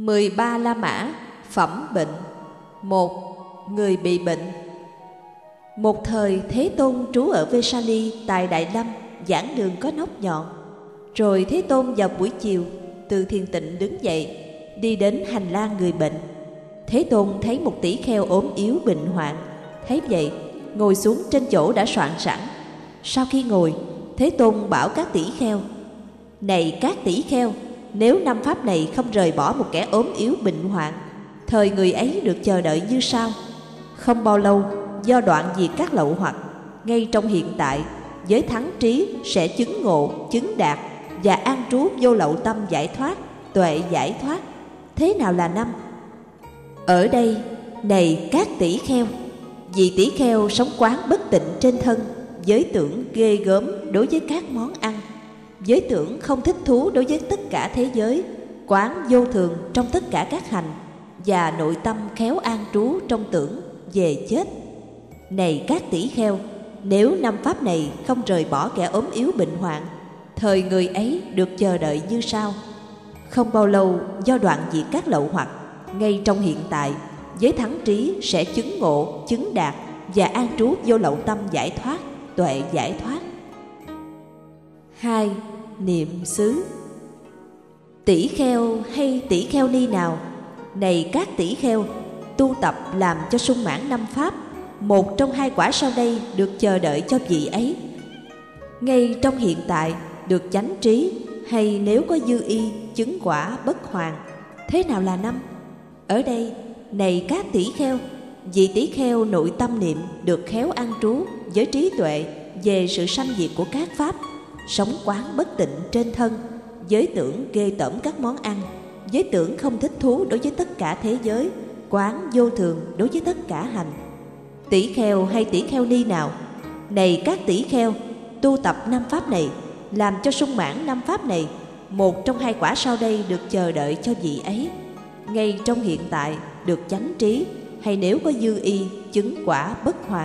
13 La Mã, phẩm bệnh. 1. Người bị bệnh. Một thời Thế Tôn trú ở Vesali tại Đại Lâm, giảng đường có nóc nhọn. Rồi Thế Tôn vào buổi chiều từ thiền tịnh đứng dậy, đi đến hành lang người bệnh. Thế Tôn thấy một tỷ kheo ốm yếu bệnh hoạn, thấy vậy ngồi xuống trên chỗ đã soạn sẵn. Sau khi ngồi, Thế Tôn bảo các tỷ kheo: này các tỷ kheo, nếu năm pháp này không rời bỏ một kẻ ốm yếu bệnh hoạn, thời người ấy được chờ đợi như sau. Không bao lâu, do đoạn diệt các lậu hoặc, ngay trong hiện tại, với thắng trí sẽ chứng ngộ, chứng đạt và an trú vô lậu tâm giải thoát, tuệ giải thoát. Thế nào là năm? Ở đây, này các tỷ kheo, vì tỷ kheo sống quán bất tịnh trên thân, giới tưởng ghê gớm đối với các món ăn, giới tưởng không thích thú đối với tất cả thế giới, quán vô thường trong tất cả các hành, và nội tâm khéo an trú trong tưởng về chết. Này các tỷ kheo, nếu năm pháp này không rời bỏ kẻ ốm yếu bệnh hoạn, thời người ấy được chờ đợi như sau. Không bao lâu, do đoạn diệt các lậu hoặc, ngay trong hiện tại, với thắng trí sẽ chứng ngộ, chứng đạt và an trú vô lậu tâm giải thoát, tuệ giải thoát. 2. Niệm xứ. Tỷ kheo hay tỷ kheo ni nào, này các tỷ kheo, tu tập làm cho sung mãn năm pháp, một trong hai quả sau đây được chờ đợi cho vị ấy. Ngay trong hiện tại được chánh trí, hay nếu có dư y chứng quả bất hoàn. Thế nào là năm? Ở đây, này các tỷ kheo, vị tỷ kheo nội tâm niệm được khéo an trú với trí tuệ về sự sanh diệt của các pháp, sống quán bất tịnh trên thân, giới tưởng ghê tởm các món ăn, giới tưởng không thích thú đối với tất cả thế giới, quán vô thường đối với tất cả hành. Tỷ kheo hay tỷ kheo ni nào, này các tỷ kheo, tu tập năm pháp này, làm cho sung mãn năm pháp này, một trong hai quả sau đây được chờ đợi cho vị ấy. Ngay trong hiện tại được chánh trí, hay nếu có dư y chứng quả bất hoàn.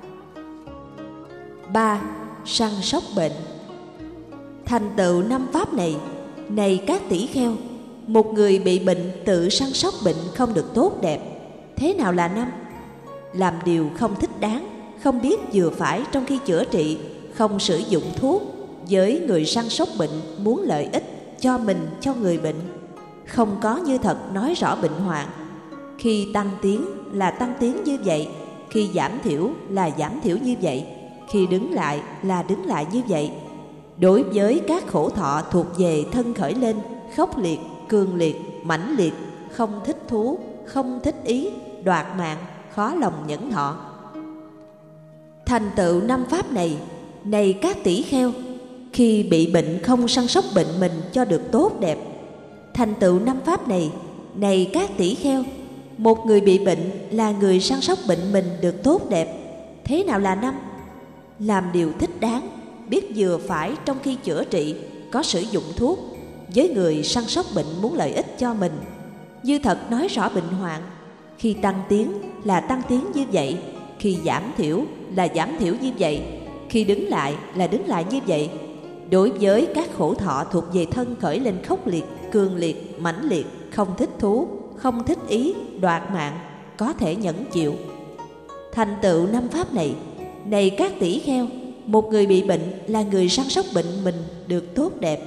3. Săn sóc bệnh. Thành tựu năm pháp này, này các tỷ kheo, một người bị bệnh tự săn sóc bệnh không được tốt đẹp. Thế nào là năm? Làm điều không thích đáng, không biết vừa phải trong khi chữa trị, không sử dụng thuốc. Với người săn sóc bệnh muốn lợi ích cho mình, cho người bệnh, không có như thật nói rõ bệnh hoạn. Khi tăng tiến là tăng tiến như vậy, khi giảm thiểu là giảm thiểu như vậy, khi đứng lại là đứng lại như vậy. Đối với các khổ thọ thuộc về thân khởi lên, khốc liệt, cường liệt, mãnh liệt, không thích thú, không thích ý, đoạt mạng, khó lòng nhẫn thọ. Thành tựu năm pháp này, này các tỷ kheo, khi bị bệnh không săn sóc bệnh mình cho được tốt đẹp. Thành tựu năm pháp này, này các tỷ kheo, một người bị bệnh là người săn sóc bệnh mình được tốt đẹp. Thế nào là năm? Làm điều thích đáng, biết vừa phải trong khi chữa trị, có sử dụng thuốc. Với người săn sóc bệnh muốn lợi ích cho mình, như thật nói rõ bệnh hoạn. Khi tăng tiến là tăng tiến như vậy, khi giảm thiểu là giảm thiểu như vậy, khi đứng lại là đứng lại như vậy. Đối với các khổ thọ thuộc về thân khởi lên khốc liệt, cường liệt, mãnh liệt, không thích thú, không thích ý, đoạt mạng, có thể nhẫn chịu. Thành tựu năm pháp này, này các tỷ kheo, một người bị bệnh là người săn sóc bệnh mình được tốt đẹp.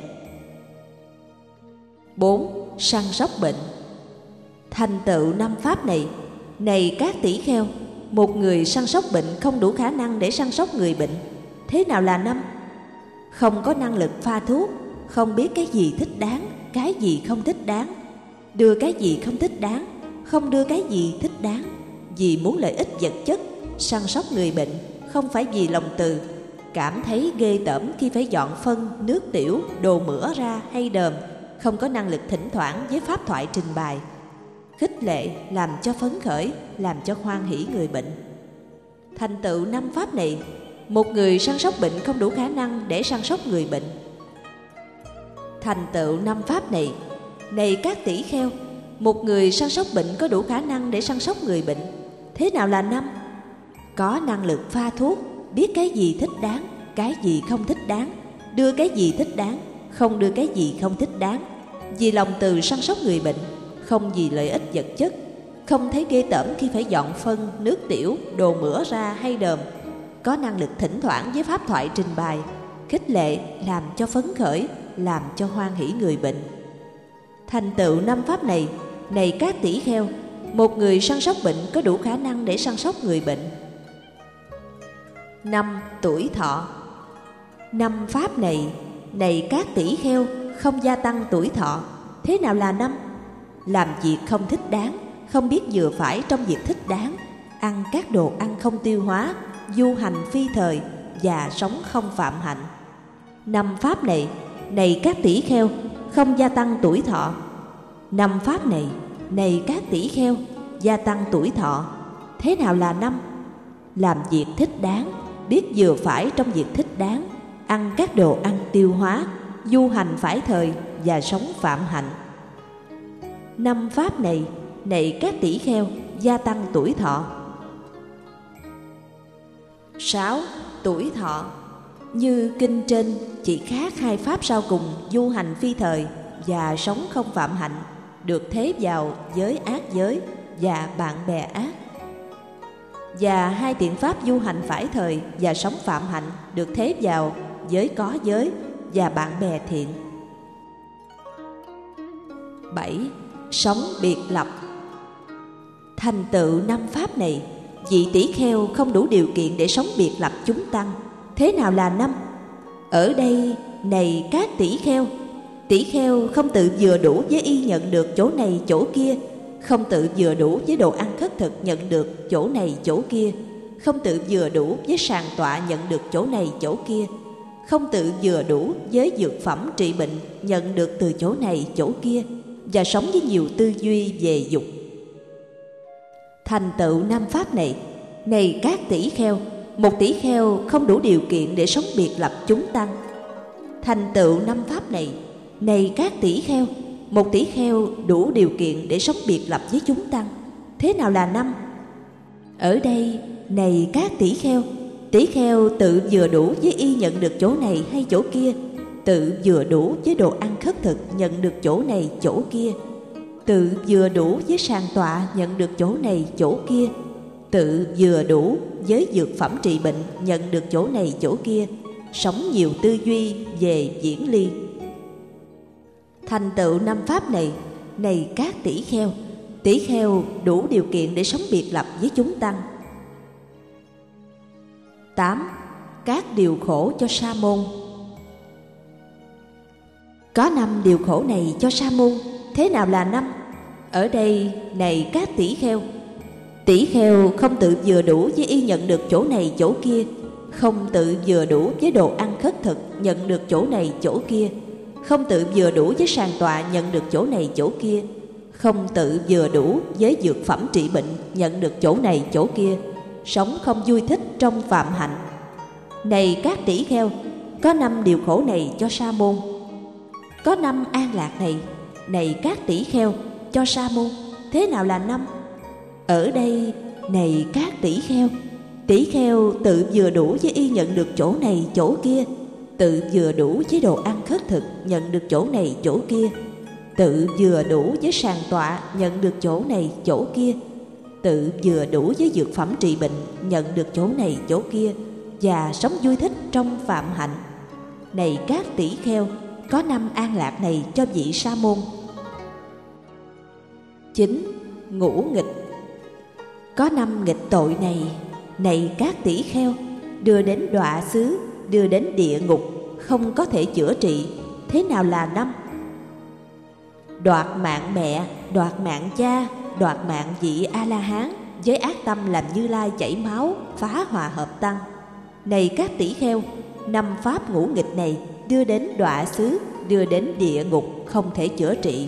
4. Săn sóc bệnh. Thành tựu năm pháp này, này các tỷ kheo, một người săn sóc bệnh không đủ khả năng để săn sóc người bệnh. Thế nào là năm? Không có năng lực pha thuốc, không biết cái gì thích đáng, cái gì không thích đáng, đưa cái gì không thích đáng, không đưa cái gì thích đáng. Vì muốn lợi ích vật chất, săn sóc người bệnh, không phải vì lòng từ. Cảm thấy ghê tởm khi phải dọn phân, nước tiểu, đồ mửa ra hay đờm, không có năng lực thỉnh thoảng với pháp thoại trình bày, khích lệ, làm cho phấn khởi, làm cho hoan hỷ người bệnh. Thành tựu năm pháp này, một người săn sóc bệnh không đủ khả năng để săn sóc người bệnh. Thành tựu năm pháp này, này các tỷ kheo, một người săn sóc bệnh có đủ khả năng để săn sóc người bệnh. Thế nào là năm? Có năng lực pha thuốc, biết cái gì thích đáng, cái gì không thích đáng, đưa cái gì thích đáng, không đưa cái gì không thích đáng. Vì lòng từ săn sóc người bệnh, không vì lợi ích vật chất, không thấy ghê tởm khi phải dọn phân, nước tiểu, đồ mửa ra hay đờm, có năng lực thỉnh thoảng với pháp thoại trình bày, khích lệ, làm cho phấn khởi, làm cho hoan hỷ người bệnh. Thành tựu 5 pháp này, này các tỷ kheo, một người săn sóc bệnh có đủ khả năng để săn sóc người bệnh. 5. Tuổi thọ. 5 pháp này, này các tỷ kheo, không gia tăng tuổi thọ. Thế nào là 5? Làm việc không thích đáng, không biết vừa phải trong việc thích đáng, ăn các đồ ăn không tiêu hóa, du hành phi thời và sống không phạm hạnh. 5 pháp này, này các tỷ kheo, không gia tăng tuổi thọ. 5 pháp này, này các tỷ kheo, gia tăng tuổi thọ. Thế nào là 5? Làm việc thích đáng, biết vừa phải trong việc thích đáng, ăn các đồ ăn tiêu hóa, du hành phải thời và sống phạm hạnh. 5 pháp này, này các tỷ kheo, gia tăng tuổi thọ. 6. Tuổi thọ. Như kinh trên chỉ khác 2 pháp sau cùng, du hành phi thời và sống không phạm hạnh, được thế vào giới ác giới và bạn bè ác. Và 2 tiện pháp du hành phải thời và sống phạm hạnh, được thế vào giới có giới và bạn bè thiện. 7. Sống biệt lập. Thành tựu 5 pháp này, vị tỷ kheo không đủ điều kiện để sống biệt lập chúng tăng. Thế nào là 5? Ở đây, này các tỷ kheo không tự vừa đủ với y nhận được chỗ này chỗ kia, không tự vừa đủ với đồ ăn khất thực nhận được chỗ này chỗ kia, không tự vừa đủ với sàng tọa nhận được chỗ này chỗ kia, không tự vừa đủ với dược phẩm trị bệnh nhận được từ chỗ này chỗ kia, và sống với nhiều tư duy về dục. Thành tựu 5 pháp này, này các tỷ kheo, một tỷ kheo không đủ điều kiện để sống biệt lập chúng tăng. Thành tựu 5 pháp này, này các tỷ kheo, một tỷ kheo đủ điều kiện để sống biệt lập với chúng tăng. Thế nào là 5? Ở đây, này các tỷ kheo tự vừa đủ với y nhận được chỗ này hay chỗ kia, tự vừa đủ với đồ ăn khất thực nhận được chỗ này chỗ kia, tự vừa đủ với sàng tọa nhận được chỗ này chỗ kia, tự vừa đủ với dược phẩm trị bệnh nhận được chỗ này chỗ kia, sống nhiều tư duy về diễn ly. Thành tựu 5 pháp này, này các tỷ kheo đủ điều kiện để sống biệt lập với chúng tăng. 8. Các điều khổ cho sa môn. Có 5 điều khổ này cho sa môn. Thế nào là 5? Ở đây, này các tỷ kheo không tự vừa đủ với y nhận được chỗ này chỗ kia, không tự vừa đủ với đồ ăn khất thực nhận được chỗ này chỗ kia, không tự vừa đủ với sàng tọa nhận được chỗ này chỗ kia, không tự vừa đủ với dược phẩm trị bệnh nhận được chỗ này chỗ kia, sống không vui thích trong phạm hạnh. Này các tỷ kheo, có 5 điều khổ này cho sa môn. Có 5 an lạc này, này các tỷ kheo, cho sa môn. Thế nào là 5? Ở đây, này các tỷ kheo tự vừa đủ với y nhận được chỗ này chỗ kia, tự vừa đủ với đồ ăn khất thực nhận được chỗ này chỗ kia, tự vừa đủ với sàng tọa nhận được chỗ này chỗ kia, tự vừa đủ với dược phẩm trị bệnh nhận được chỗ này chỗ kia, và sống vui thích trong phạm hạnh. Này các tỷ kheo, có 5 an lạc này cho vị sa môn. 9. Ngũ nghịch. Có 5 nghịch tội này, này các tỷ kheo, đưa đến đọa xứ, đưa đến địa ngục, không có thể chữa trị. Thế nào là 5? Đoạt mạng mẹ, đoạt mạng cha, đoạt mạng vị A-la-hán, với ác tâm làm Như Lai chảy máu, phá hòa hợp tăng. Này các tỷ kheo, 5 pháp ngũ nghịch này đưa đến đọa xứ, đưa đến địa ngục, không thể chữa trị.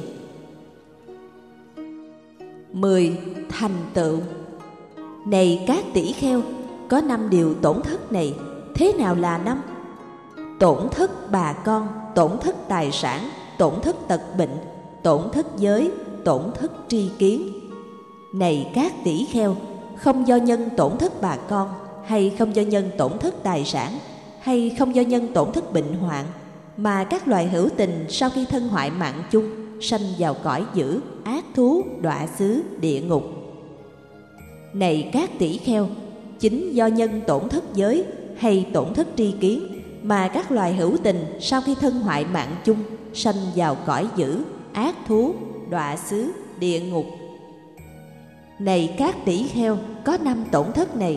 10. Thành tựu. Này các tỷ kheo, có 5 điều tổn thất này. Thế nào là 5? Tổn thất bà con, tổn thất tài sản, tổn thất tật bệnh, tổn thất giới, tổn thất tri kiến. Này các tỷ kheo, không do nhân tổn thất bà con, hay không do nhân tổn thất tài sản, hay không do nhân tổn thất bệnh hoạn, mà các loài hữu tình sau khi thân hoại mạng chung sanh vào cõi dữ, ác thú, đọa xứ, địa ngục. Này các tỷ kheo, chính do nhân tổn thất giới hay tổn thất tri kiến mà các loài hữu tình sau khi thân hoại mạng chung sanh vào cõi dữ, ác thú, đọa xứ, địa ngục. Này các tỷ kheo, có 5 tổn thất này.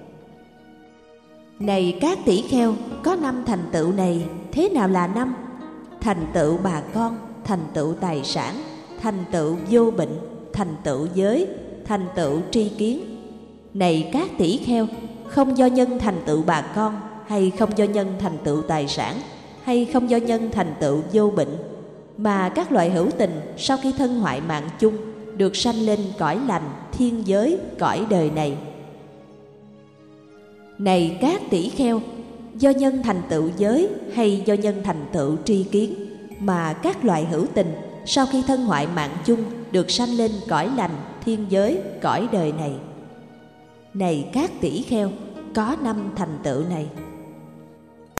Này các tỷ kheo, có 5 thành tựu này. Thế nào là 5? Thành tựu bà con, thành tựu tài sản, thành tựu vô bệnh, thành tựu giới, thành tựu tri kiến. Này các tỷ kheo, không do nhân thành tựu bà con, hay không do nhân thành tựu tài sản, hay không do nhân thành tựu vô bệnh, mà các loại hữu tình sau khi thân hoại mạng chung được sanh lên cõi lành, thiên giới, cõi đời này. Này các tỷ kheo, do nhân thành tựu giới hay do nhân thành tựu tri kiến mà các loài hữu tình sau khi thân hoại mạng chung được sanh lên cõi lành, thiên giới, cõi đời này. Này các tỷ kheo, có 5 thành tựu này.